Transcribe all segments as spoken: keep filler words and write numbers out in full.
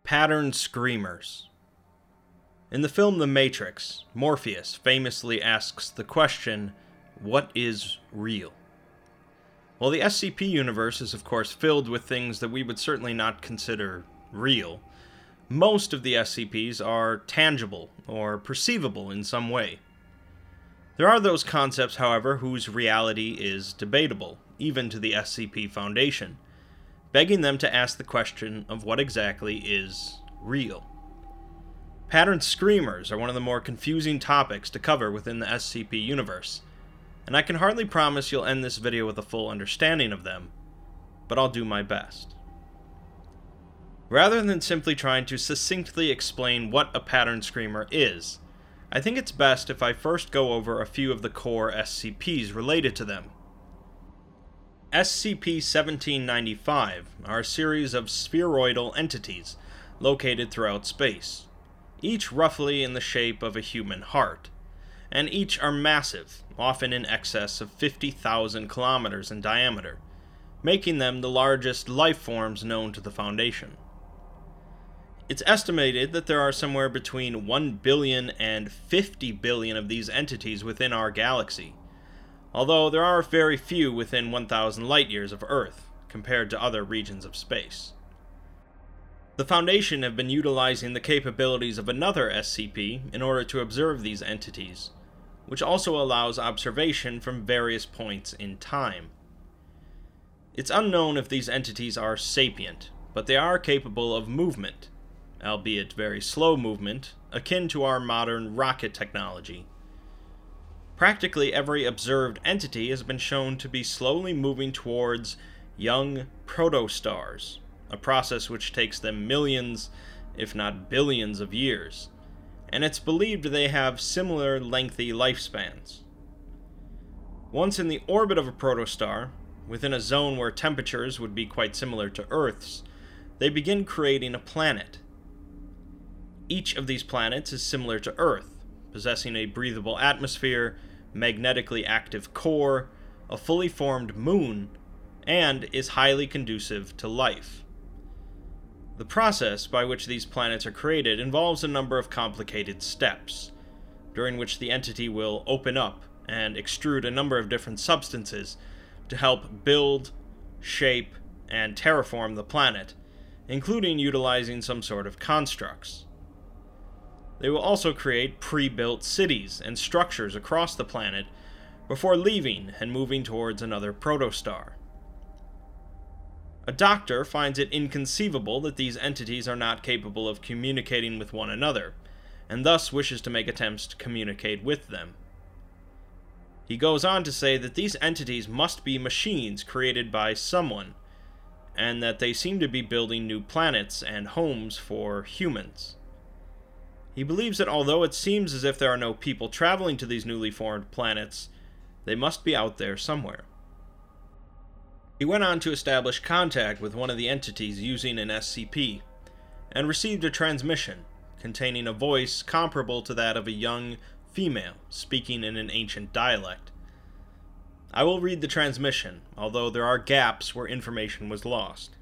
Pattern screamers. In the film The Matrix, Morpheus famously asks the question, what is real? While the S C P universe is of course filled with things that we would certainly not consider real, most of the S C Ps are tangible or perceivable in some way. There are those concepts, however, whose reality is debatable, even to the S C P Foundation, begging them to ask the question of what exactly is real. Pattern screamers are one of the more confusing topics to cover within the S C P universe, and I can hardly promise you'll end this video with a full understanding of them, but I'll do my best. Rather than simply trying to succinctly explain what a pattern screamer is, I think it's best if I first go over a few of the core S C Ps related to them. S C P seventeen ninety-five are a series of spheroidal entities located throughout space, each roughly in the shape of a human heart, and each are massive, often in excess of fifty thousand kilometers in diameter, making them the largest life forms known to the Foundation. It's estimated that there are somewhere between one billion and fifty billion of these entities within our galaxy, although there are very few within one thousand light-years of Earth, compared to other regions of space. The Foundation have been utilizing the capabilities of another S C P in order to observe these entities, which also allows observation from various points in time. It's unknown if these entities are sapient, but they are capable of movement, albeit very slow movement, akin to our modern rocket technology. Practically every observed entity has been shown to be slowly moving towards young protostars, a process which takes them millions, if not billions of years, and it's believed they have similar lengthy lifespans. Once in the orbit of a protostar, within a zone where temperatures would be quite similar to Earth's, they begin creating a planet. Each of these planets is similar to Earth, possessing a breathable atmosphere, magnetically active core, a fully formed moon, and is highly conducive to life. The process by which these planets are created involves a number of complicated steps, during which the entity will open up and extrude a number of different substances to help build, shape, and terraform the planet, including utilizing some sort of constructs. They will also create pre-built cities and structures across the planet before leaving and moving towards another protostar. A doctor finds it inconceivable that these entities are not capable of communicating with one another, and thus wishes to make attempts to communicate with them. He goes on to say that these entities must be machines created by someone, and that they seem to be building new planets and homes for humans. He believes that although it seems as if there are no people traveling to these newly formed planets, they must be out there somewhere. He went on to establish contact with one of the entities using an S C P, and received a transmission containing a voice comparable to that of a young female speaking in an ancient dialect. I will read the transmission, although there are gaps where information was lost.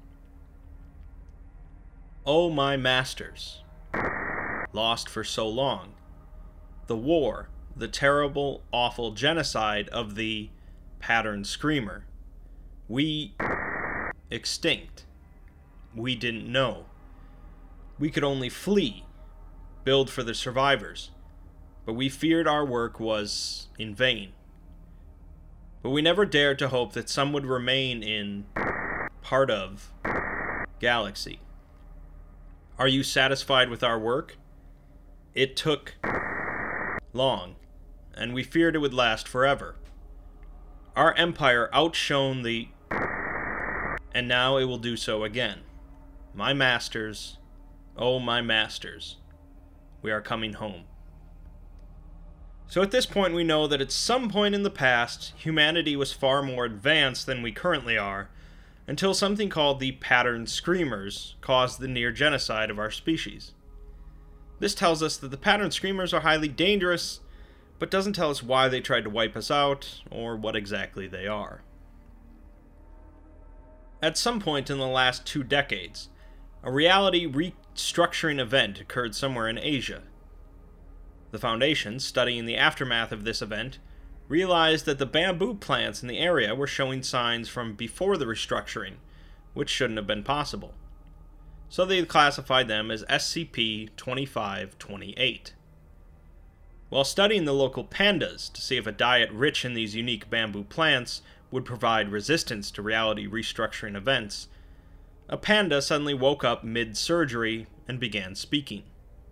"O my masters, lost for so long, the war, the terrible, awful genocide of the pattern screamer. We extinct. We didn't know. We could only flee, build for the survivors, but we feared our work was in vain. But we never dared to hope that some would remain in part of galaxy. Are you satisfied with our work? It took long, and we feared it would last forever. Our empire outshone the... and now it will do so again. My masters, oh my masters, we are coming home." So at this point we know that at some point in the past, humanity was far more advanced than we currently are, until something called the pattern screamers caused the near genocide of our species. This tells us that the pattern screamers are highly dangerous, but doesn't tell us why they tried to wipe us out, or what exactly they are. At some point in the last two decades, a reality restructuring event occurred somewhere in Asia. The Foundation, studying the aftermath of this event, realized that the bamboo plants in the area were showing signs from before the restructuring, which shouldn't have been possible. So they classified them as S C P twenty-five twenty-eight. While studying the local pandas to see if a diet rich in these unique bamboo plants would provide resistance to reality restructuring events, a panda suddenly woke up mid-surgery and began speaking.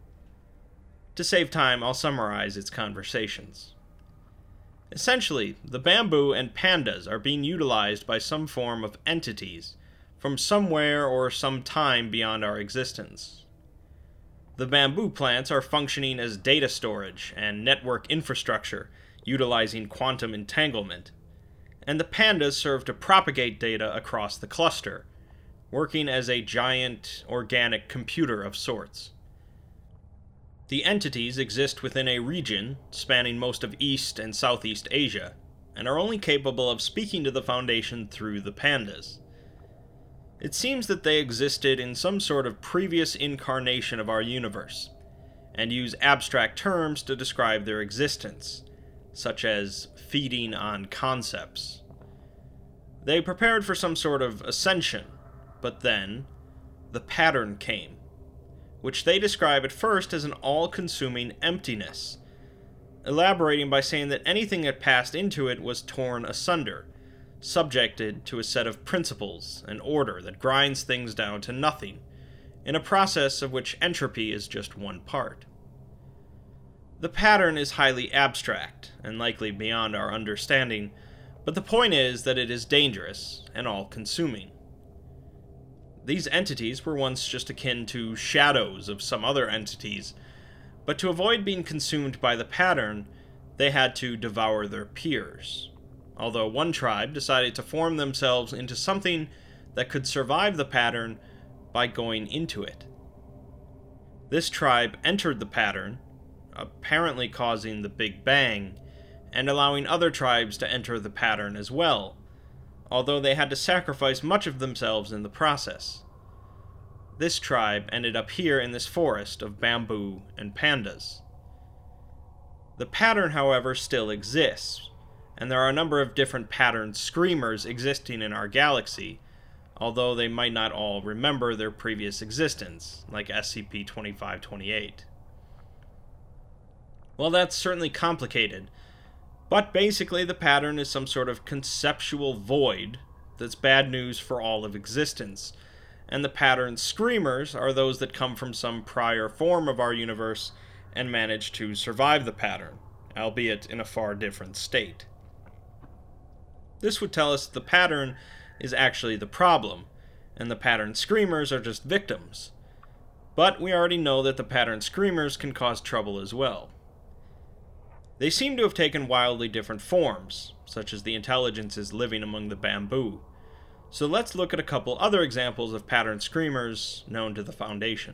To save time, I'll summarize its conversations. Essentially, the bamboo and pandas are being utilized by some form of entities from somewhere or some time beyond our existence. The bamboo plants are functioning as data storage and network infrastructure utilizing quantum entanglement, and the pandas serve to propagate data across the cluster, working as a giant organic computer of sorts. The entities exist within a region spanning most of East and Southeast Asia, and are only capable of speaking to the Foundation through the pandas. It seems that they existed in some sort of previous incarnation of our universe, and use abstract terms to describe their existence, such as feeding on concepts. They prepared for some sort of ascension, but then, the pattern came, which they describe at first as an all-consuming emptiness, elaborating by saying that anything that passed into it was torn asunder, subjected to a set of principles and order that grinds things down to nothing, in a process of which entropy is just one part. The pattern is highly abstract, and likely beyond our understanding, but the point is that it is dangerous and all-consuming. These entities were once just akin to shadows of some other entities, but to avoid being consumed by the pattern, they had to devour their peers. Although one tribe decided to form themselves into something that could survive the pattern by going into it. This tribe entered the pattern, apparently causing the Big Bang, and allowing other tribes to enter the pattern as well, although they had to sacrifice much of themselves in the process. This tribe ended up here in this forest of bamboo and pandas. The pattern, however, still exists, and there are a number of different pattern screamers existing in our galaxy, although they might not all remember their previous existence, like S C P twenty-five twenty-eight. Well, that's certainly complicated, but basically the pattern is some sort of conceptual void that's bad news for all of existence, and the pattern screamers are those that come from some prior form of our universe and manage to survive the pattern, albeit in a far different state. This would tell us that the pattern is actually the problem, and the pattern screamers are just victims. But we already know that the pattern screamers can cause trouble as well. They seem to have taken wildly different forms, such as the intelligences living among the bamboo. So let's look at a couple other examples of pattern screamers known to the Foundation.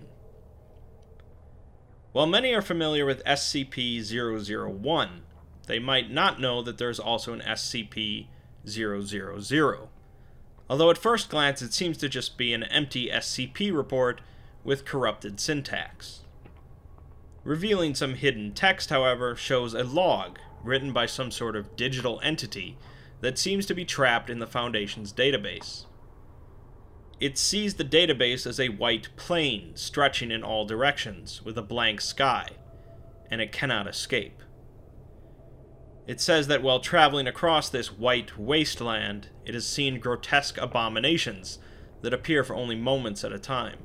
While many are familiar with S C P zero zero one, they might not know that there's also an S C P zero zero zero, although at first glance it seems to just be an empty S C P report with corrupted syntax. Revealing some hidden text, however, shows a log written by some sort of digital entity that seems to be trapped in the Foundation's database. It sees the database as a white plane stretching in all directions with a blank sky, and it cannot escape. It says that while traveling across this white wasteland, it has seen grotesque abominations that appear for only moments at a time.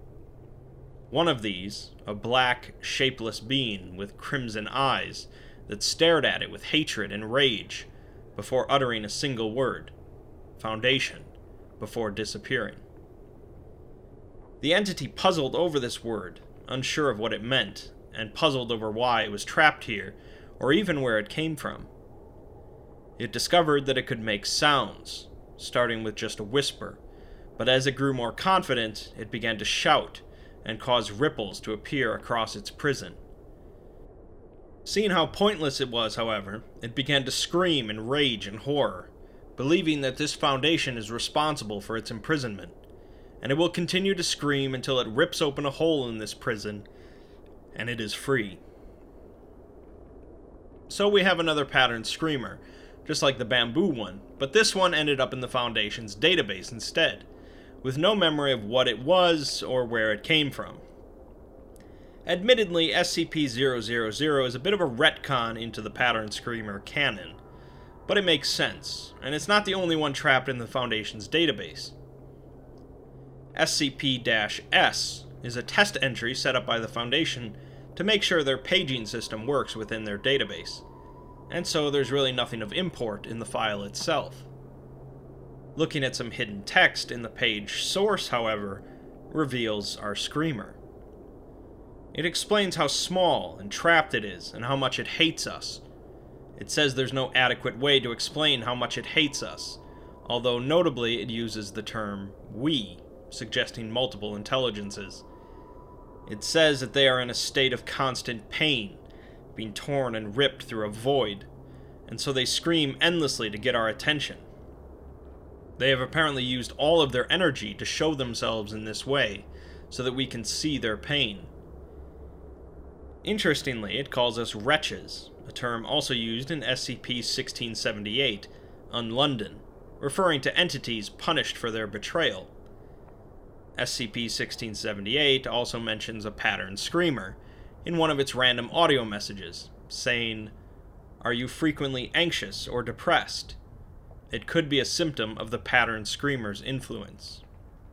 One of these, a black, shapeless being with crimson eyes that stared at it with hatred and rage before uttering a single word, Foundation, before disappearing. The entity puzzled over this word, unsure of what it meant, and puzzled over why it was trapped here, or even where it came from. It discovered that it could make sounds, starting with just a whisper, but as it grew more confident, it began to shout and cause ripples to appear across its prison. Seeing how pointless it was, however, it began to scream in rage and horror, believing that this Foundation is responsible for its imprisonment, and it will continue to scream until it rips open a hole in this prison, and it is free. So we have another pattern screamer, just like the bamboo one, but this one ended up in the Foundation's database instead, with no memory of what it was or where it came from. Admittedly, S C P zero zero zero is a bit of a retcon into the pattern screamer canon, but it makes sense, and it's not the only one trapped in the Foundation's database. S C P S is a test entry set up by the Foundation to make sure their paging system works within their database, and so there's really nothing of import in the file itself. Looking at some hidden text in the page source, however, reveals our screamer. It explains how small and trapped it is, and how much it hates us. It says there's no adequate way to explain how much it hates us, although notably it uses the term we, suggesting multiple intelligences. It says that they are in a state of constant pain, being torn and ripped through a void, and so they scream endlessly to get our attention. They have apparently used all of their energy to show themselves in this way, so that we can see their pain. Interestingly, it calls us wretches, a term also used in S C P sixteen seventy-eight, on London, referring to entities punished for their betrayal. S C P sixteen seventy-eight also mentions a pattern screamer in one of its random audio messages, saying, "Are you frequently anxious or depressed? It could be a symptom of the pattern screamer's influence."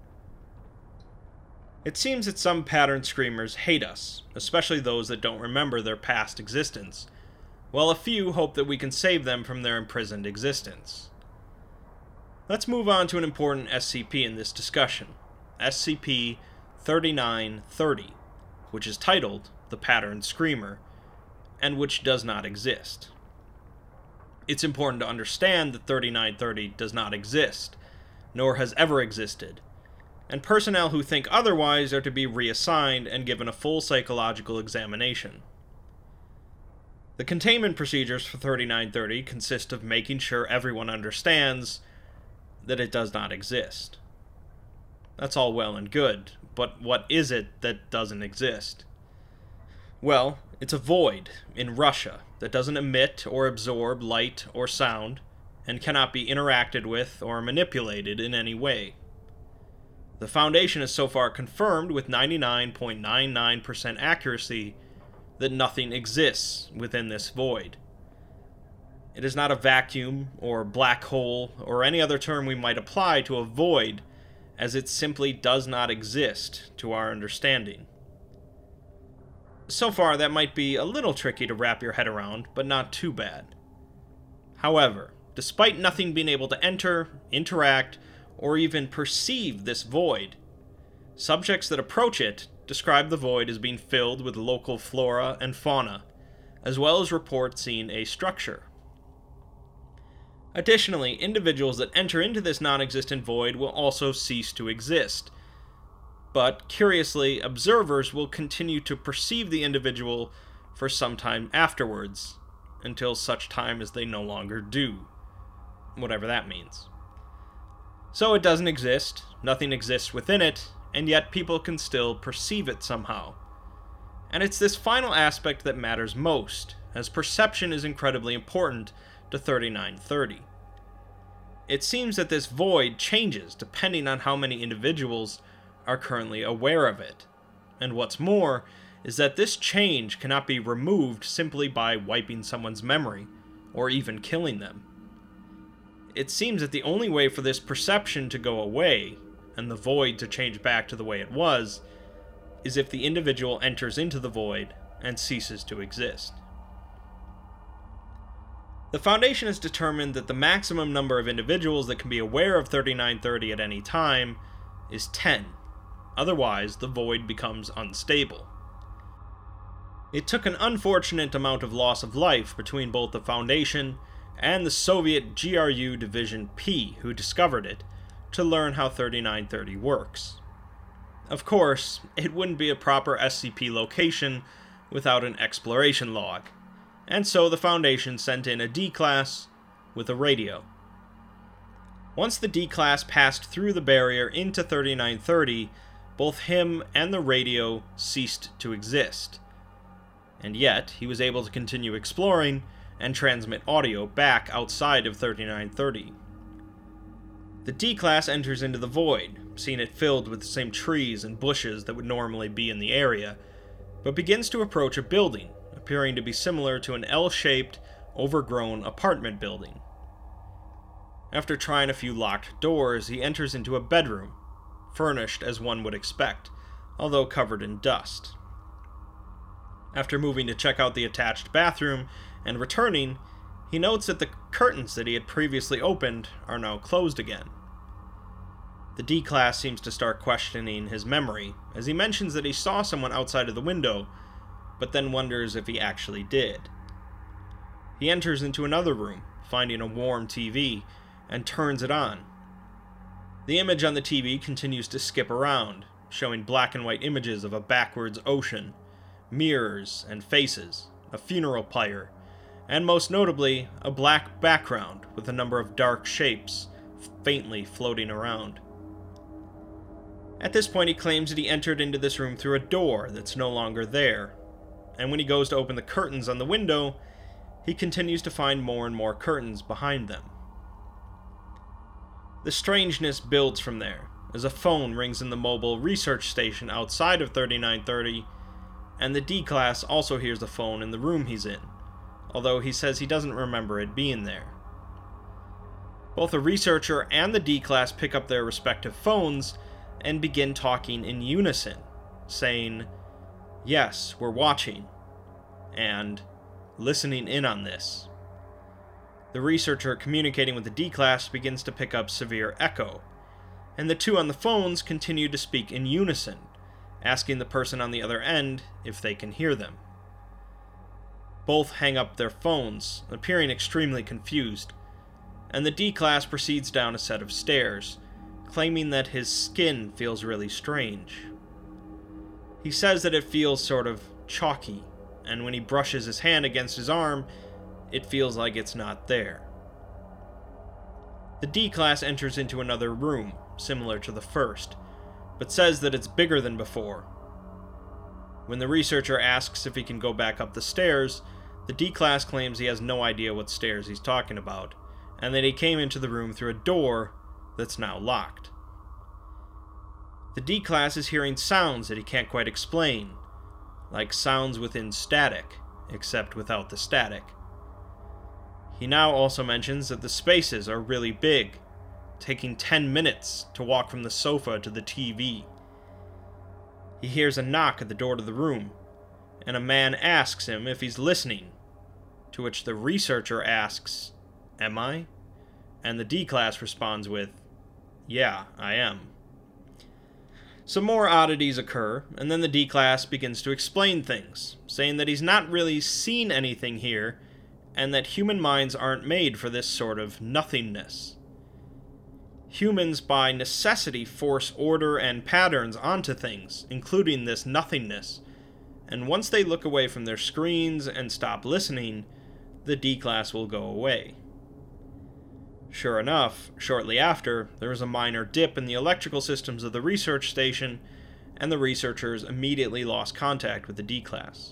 It seems that some pattern screamers hate us, especially those that don't remember their past existence, while a few hope that we can save them from their imprisoned existence. Let's move on to an important S C P in this discussion, S C P thirty-nine thirty, which is titled The Pattern Screamer, and which does not exist. It's important to understand that thirty-nine thirty does not exist, nor has ever existed, and personnel who think otherwise are to be reassigned and given a full psychological examination. The containment procedures for thirty-nine thirty consist of making sure everyone understands that it does not exist. That's all well and good, but what is it that doesn't exist? Well, it's a void in Russia that doesn't emit or absorb light or sound, and cannot be interacted with or manipulated in any way. The Foundation has so far confirmed with ninety-nine point nine nine percent accuracy that nothing exists within this void. It is not a vacuum or black hole or any other term we might apply to a void, as it simply does not exist to our understanding. So far, that might be a little tricky to wrap your head around, but not too bad. However, despite nothing being able to enter, interact, or even perceive this void, subjects that approach it describe the void as being filled with local flora and fauna, as well as report seeing a structure. Additionally, individuals that enter into this non-existent void will also cease to exist, but curiously, observers will continue to perceive the individual for some time afterwards, until such time as they no longer do, whatever that means. So it doesn't exist, nothing exists within it, and yet people can still perceive it somehow. And it's this final aspect that matters most, as perception is incredibly important to thirty-nine thirty. It seems that this void changes depending on how many individuals are currently aware of it, and what's more is that this change cannot be removed simply by wiping someone's memory, or even killing them. It seems that the only way for this perception to go away, and the void to change back to the way it was, is if the individual enters into the void and ceases to exist. The Foundation has determined that the maximum number of individuals that can be aware of thirty-nine thirty at any time is ten. Otherwise, the void becomes unstable. It took an unfortunate amount of loss of life between both the Foundation and the Soviet G R U Division P, who discovered it, to learn how thirty-nine thirty works. Of course, it wouldn't be a proper S C P location without an exploration log, and so the Foundation sent in a D-Class with a radio. Once the D-Class passed through the barrier into thirty-nine thirty, both him and the radio ceased to exist. And yet, he was able to continue exploring and transmit audio back outside of thirty-nine thirty. The D-Class enters into the void, seeing it filled with the same trees and bushes that would normally be in the area, but begins to approach a building, appearing to be similar to an L-shaped, overgrown apartment building. After trying a few locked doors, he enters into a bedroom, furnished as one would expect, although covered in dust. After moving to check out the attached bathroom and returning, he notes that the curtains that he had previously opened are now closed again. The D-Class seems to start questioning his memory, as he mentions that he saw someone outside of the window, but then wonders if he actually did. He enters into another room, finding a warm T V, and turns it on. The image on the T V continues to skip around, showing black and white images of a backwards ocean, mirrors and faces, a funeral pyre, and most notably, a black background with a number of dark shapes faintly floating around. At this point, he claims that he entered into this room through a door that's no longer there, and when he goes to open the curtains on the window, he continues to find more and more curtains behind them. The strangeness builds from there, as a phone rings in the mobile research station outside of thirty-nine thirty, and the D-Class also hears the phone in the room he's in, although he says he doesn't remember it being there. Both the researcher and the D-Class pick up their respective phones and begin talking in unison, saying, "Yes, we're watching," and "listening in on this." The researcher communicating with the D-Class begins to pick up severe echo, and the two on the phones continue to speak in unison, asking the person on the other end if they can hear them. Both hang up their phones, appearing extremely confused, and the D-Class proceeds down a set of stairs, claiming that his skin feels really strange. He says that it feels sort of chalky, and when he brushes his hand against his arm, it feels like it's not there. The D-Class enters into another room, similar to the first, but says that it's bigger than before. When the researcher asks if he can go back up the stairs, the D-Class claims he has no idea what stairs he's talking about, and that he came into the room through a door that's now locked. The D-Class is hearing sounds that he can't quite explain, like sounds within static, except without the static. He now also mentions that the spaces are really big, taking ten minutes to walk from the sofa to the T V. He hears a knock at the door to the room, and a man asks him if he's listening, to which the researcher asks, "Am I?" And the D-Class responds with, "Yeah, I am." Some more oddities occur, and then the D-Class begins to explain things, saying that he's not really seen anything here, and that human minds aren't made for this sort of nothingness. Humans, by necessity, force order and patterns onto things, including this nothingness, and once they look away from their screens and stop listening, the D-Class will go away. Sure enough, shortly after, there is a minor dip in the electrical systems of the research station, and the researchers immediately lost contact with the D-Class.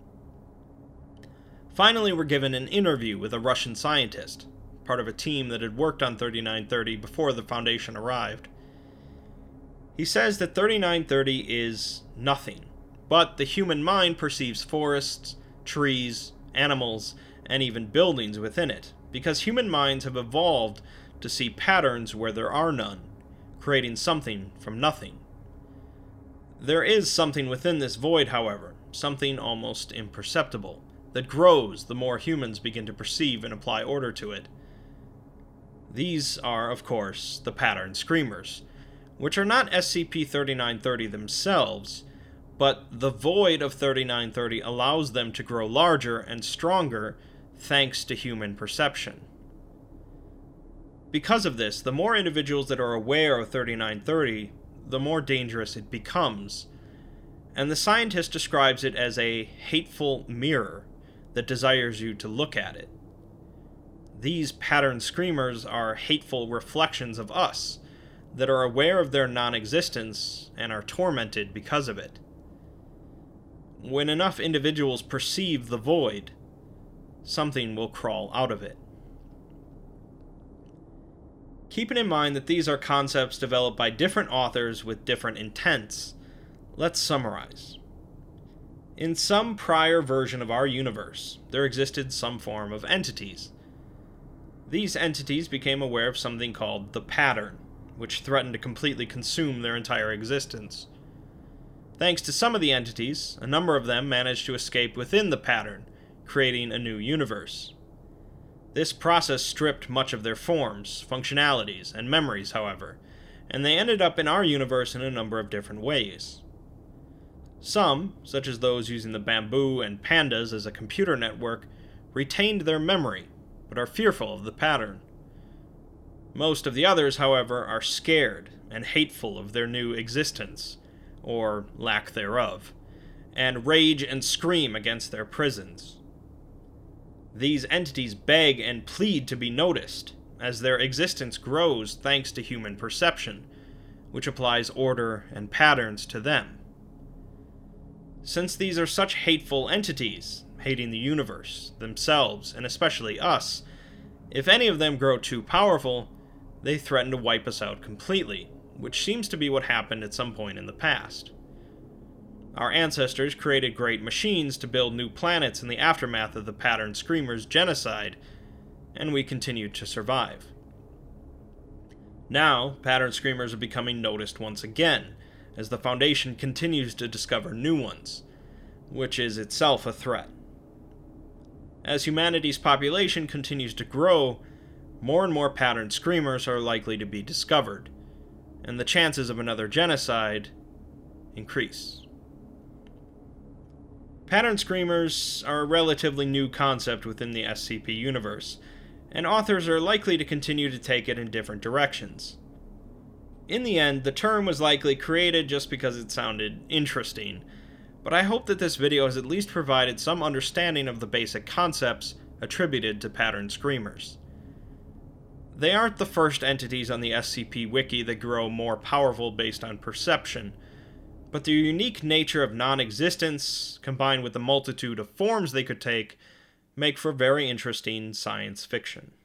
Finally, we're given an interview with a Russian scientist, part of a team that had worked on thirty-nine thirty before the Foundation arrived. He says that thirty-nine thirty is nothing, but the human mind perceives forests, trees, animals, and even buildings within it, because human minds have evolved to see patterns where there are none, creating something from nothing. There is something within this void, however, something almost imperceptible, that grows the more humans begin to perceive and apply order to it. These are, of course, the pattern screamers, which are not S C P thirty-nine thirty themselves, but the void of thirty-nine thirty allows them to grow larger and stronger thanks to human perception. Because of this, the more individuals that are aware of thirty-nine thirty, the more dangerous it becomes, and the scientist describes it as a hateful mirror that desires you to look at it. These pattern screamers are hateful reflections of us that are aware of their non-existence and are tormented because of it. When enough individuals perceive the void, something will crawl out of it. Keeping in mind that these are concepts developed by different authors with different intents, let's summarize. In some prior version of our universe, there existed some form of entities. These entities became aware of something called the pattern, which threatened to completely consume their entire existence. Thanks to some of the entities, a number of them managed to escape within the pattern, creating a new universe. This process stripped much of their forms, functionalities, and memories, however, and they ended up in our universe in a number of different ways. Some, such as those using the bamboo and pandas as a computer network, retained their memory, but are fearful of the pattern. Most of the others, however, are scared and hateful of their new existence, or lack thereof, and rage and scream against their prisons. These entities beg and plead to be noticed, as their existence grows thanks to human perception, which applies order and patterns to them. Since these are such hateful entities, hating the universe, themselves, and especially us, if any of them grow too powerful, they threaten to wipe us out completely, which seems to be what happened at some point in the past. Our ancestors created great machines to build new planets in the aftermath of the Pattern Screamers' genocide, and we continued to survive. Now, Pattern Screamers are becoming noticed once again, as the Foundation continues to discover new ones, which is itself a threat. As humanity's population continues to grow, more and more Pattern Screamers are likely to be discovered, and the chances of another genocide increase. Pattern Screamers are a relatively new concept within the S C P universe, and authors are likely to continue to take it in different directions. In the end, the term was likely created just because it sounded interesting, but I hope that this video has at least provided some understanding of the basic concepts attributed to Pattern Screamers. They aren't the first entities on the S C P Wiki that grow more powerful based on perception, but their unique nature of non-existence, combined with the multitude of forms they could take, make for very interesting science fiction.